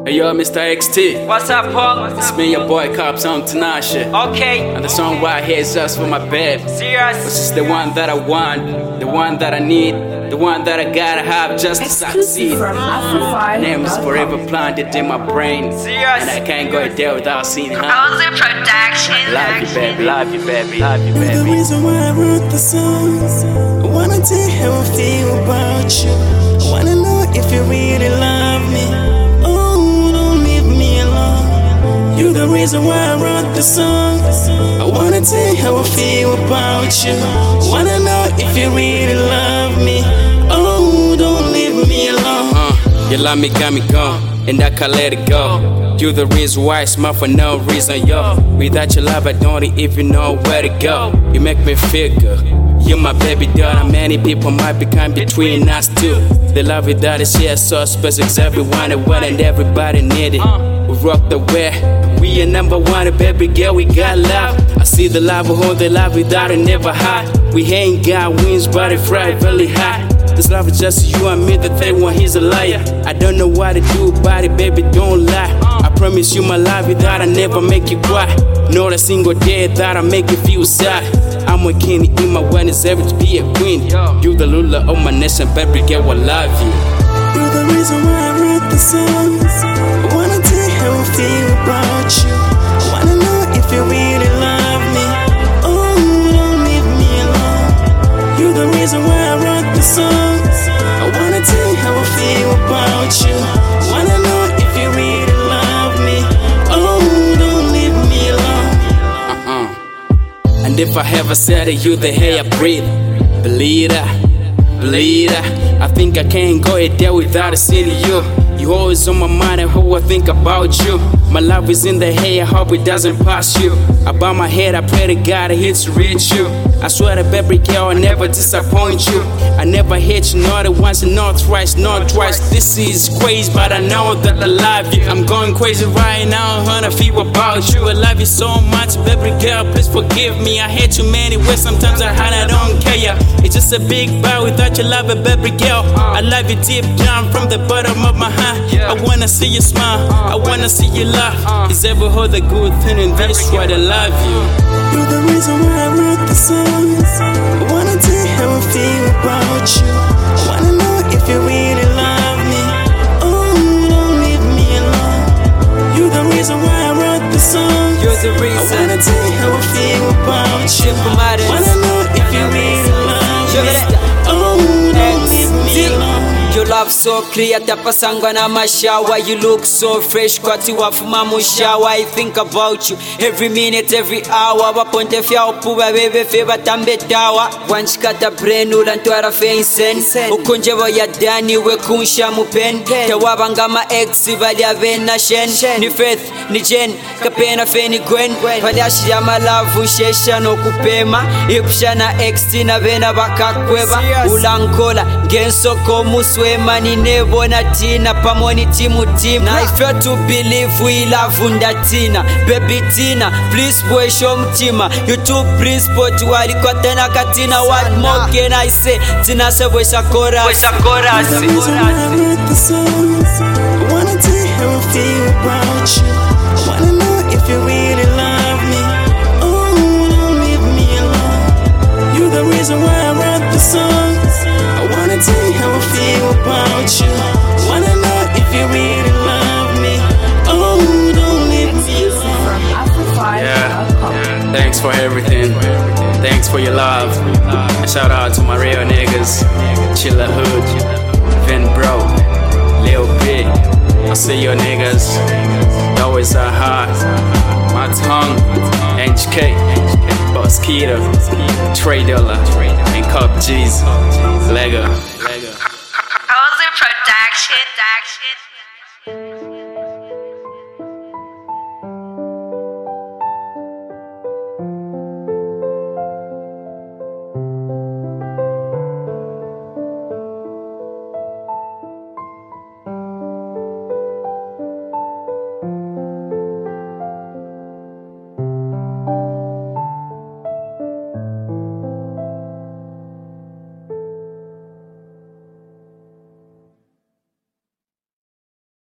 Hey yo, Mr. XT. What's up, Paul? It's me, your boy Cops on Tinashe. Okay. And the song right here is just for my babe. Serious? This is the one that I want, the one that I need, the one that I gotta have just to succeed. Name is forever planted in my brain. Serious? And I can't go a day without seeing her. Owser Production. Love you, baby. Love you, baby. Love you, You're the baby. reason why I wrote the song. I wanna tell you how I feel about you. I wanna know if you really love me. Oh, don't leave me alone. You're the reason why I wrote the song. I wanna tell you how I feel about you. I wanna know if you really love me. Oh, don't leave me alone. You love me, got me gone, and I can't let it go. You're the reason why I smile for no reason, yo. Without your love, I don't even know where to go. You make me feel good. You're my baby daughter. Many people might be kind between us two. The love without a share so special, 'cause everyone it want and everybody need it. We rock the way. We are number one, baby girl, we got love. I see the love, hold the love without it, never hide. We ain't got wings, but it fly really high. This love is just you and me, the third one, he's a liar. I don't know what to do about it, baby, don't lie. I promise you my love without I never make you cry. Not a single day that I make you feel sad. I'm a king in my wellness, ever to be a queen. You the ruler of my nation, baby girl, I love you. You're the reason why I wrote the song. I wanna tell you how I feel about you. I wanna know if you really love me. Oh, don't leave me alone. You're the reason why I wrote the song. I wanna tell you how I feel about you. I wanna know if you really love me. Oh, don't leave me alone. And if I ever said it, you the air I breathe. Believe that, believe that. I think I can't go a day without seeing you. You always on my mind and how I think about you. My love is in the air, I hope it doesn't pass you. I bow my head, I pray to God it hits to reach you. I swear to baby girl, I never disappoint you. I never hate you, not once, not twice, not twice. This is crazy, but I know that I love you. I'm going crazy right now, I wanna feel about you. I love you so much, baby girl, please forgive me. I hate you many ways, sometimes I don't care. It's just a big bar without your love, baby girl. I love you deep down from the bottom of my heart. I wanna see you smile, I wanna see you laugh. Is ever hold the good thing in this why I love you. You're the reason why I wrote the song. I wanna tell you how I feel about you. I wanna know if you really love me. Oh, don't leave me alone. You're the reason why I wrote the song. You're the I reason. wanna tell you how I feel about you. Simple matters. Wanna know if you really love me. Oh, don't leave me alone. Your love so clear, tapasangwa na mashawa. You look so fresh, kwati wafuma mushawa. I think about you every minute, every hour. Waponte fya upuba bebe fe batambe tawa. Wanchikata brenu lantwara fe insen. Ukunjevo ya dani we kunsha mupen. Tawabanga ma ex valia vena shen. Ni Faith, ni Jen, kapena fe ni Gwen. Padashi ya malavu shesha no kupema. Ipshana ex tina vena bakakweba. Ulankola genso komuswe. Mani nevo na tina pamoni timu. I fail to believe we love Tina. Baby Tina, please boy show mtima. You too please put wali kwa tena katina. What more can I say? Tina se voice a chorus. You're the reason why I wrote the song. I wanna tell you how I feel about you. I wanna know if you really love me. Oh, don't leave me alone. You're the reason why I wrote the song. I wanna tell you how I feel about you. I wanna know if you really love me. Oh, don't leave me alone. Yeah, thanks for everything. Thanks for your love. And shout out to my real niggas. Chilla Hood, Vin Bro, Lil Big. I see your niggas. Always a heart. My tongue, HK, Boskita, Trey Dilla, and Cup G's. Lego. Owser Production.